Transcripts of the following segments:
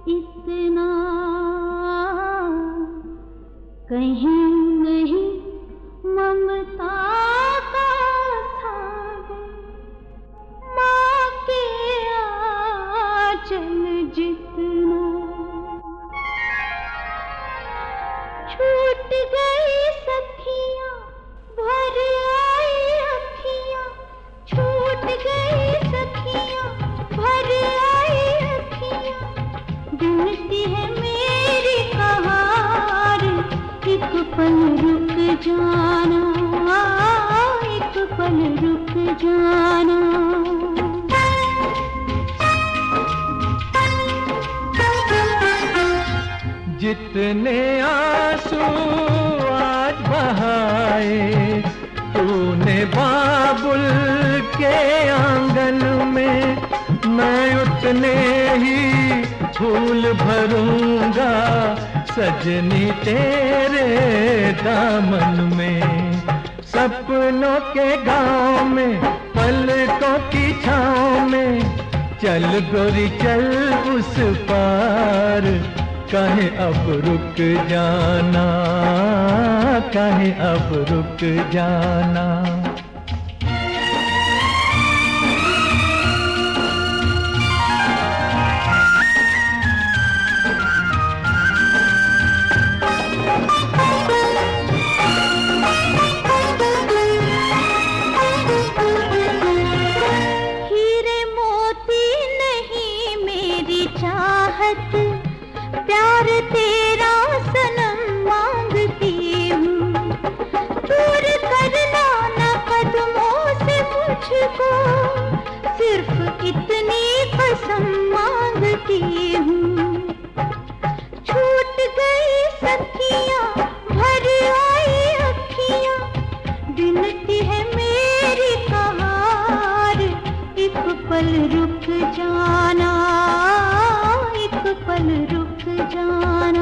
इतना कहीं नहीं ममता का सागर, माँ के आंचल जितना। छूट गई सखियाँ भर आई अखियाँ, छूट गई सखियाँ भर आई अखियाँ। गिनती है मेरी कहार, एक पल रुक जाना, एक पल रुक जाना। जितने आंसू आज बहाए तूने बाबुल के आंगन में, मैं उतने ही फूल भरूंगा सजनी तेरे दामन में। सपनों के गांव में पलकों की छाँव में, चल गोरी चल उस पार, काहे अब रुक जाना, काहे अब रुक जाना। हीरे मोती नहीं मेरी चाहत, प्यार तेरा सनम मांगती हूँ। दूर करना न कदमों से मुझको, सिर्फ इतनी कसम मांगती हूँ। छूट गई सखियाँ भर आई अखियाँ, गिनती है मेरी कहार, एक पल रुक जाना, एक पल रुक जाना।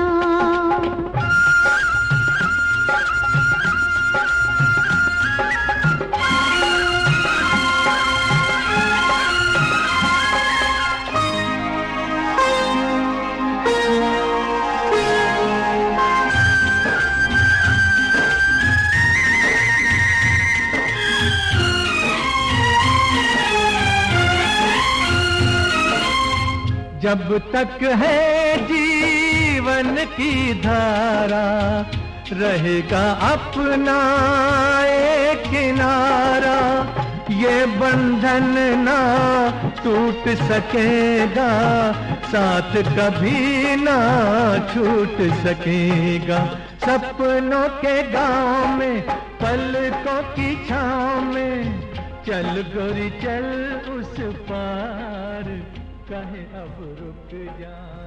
जब तक है जीवन की धारा, रहेगा अपना एक किनारा। ये बंधन ना टूट सकेगा, साथ कभी ना छूट सकेगा। सपनों के गांव में पलकों की छाँव में, चल गोरी चल उस पार, काहे अब रुक जा।